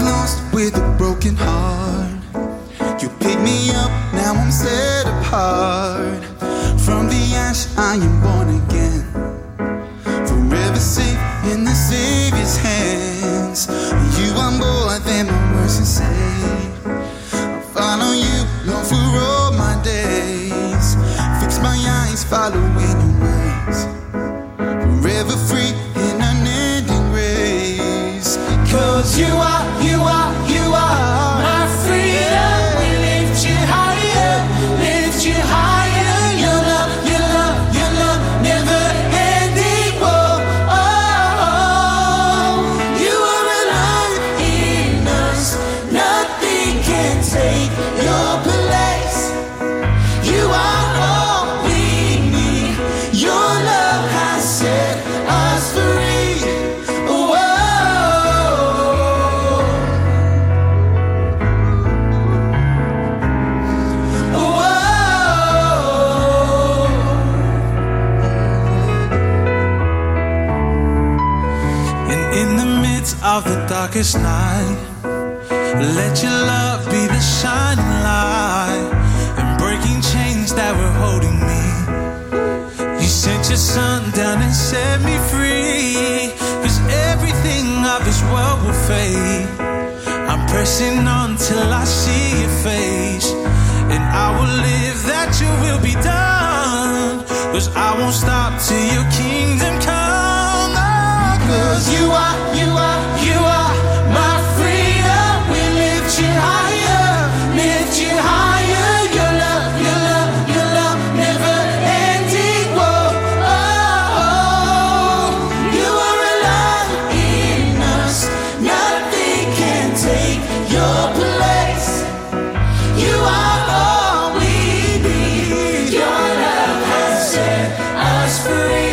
lost with a broken heart. You picked me up, now I'm set apart. From the ash I am born again, forever safe in the Savior's hands. You are more than my words can say. I'll follow you, Lord, for all my days. Fix my eyes, following your ways. Forever free in unending grace. Cause you are my freedom. We lift you higher, lift you higher. Your love, your love, your love, never ending. Oh, you are alive in us. Nothing can take your place. You are all we need. Your love has set us free. Of the darkest night, let your love be the shining light and breaking chains that were holding me. You sent your son down and set me free. Cause everything of this world will fade. I'm pressing on till I see your face, and I will live that your will be done. Cause I won't stop till your kingdom come. Oh, cause you are my freedom. We lift you higher, lift you higher. Your love, your love, your love, never ending. Whoa, you are alive in us. Nothing can take your place. You are all we need. Your love has set us free.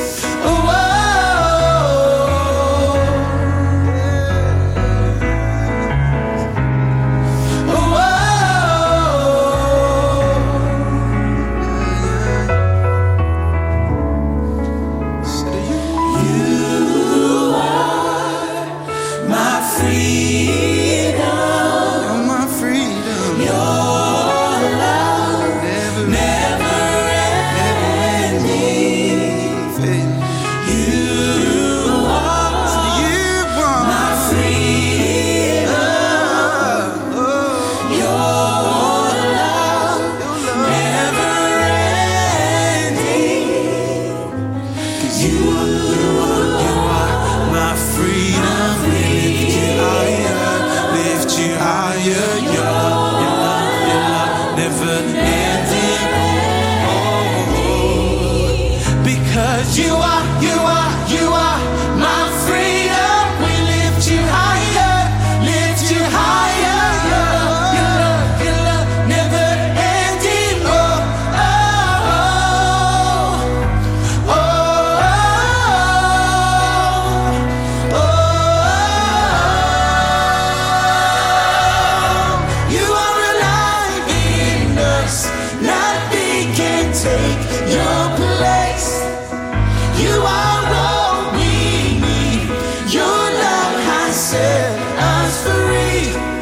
You are my freedom. We lift you higher, lift you higher. Your love, never ending. You are alive in us. Nothing can take your place. You are all we need. Your love has set us free.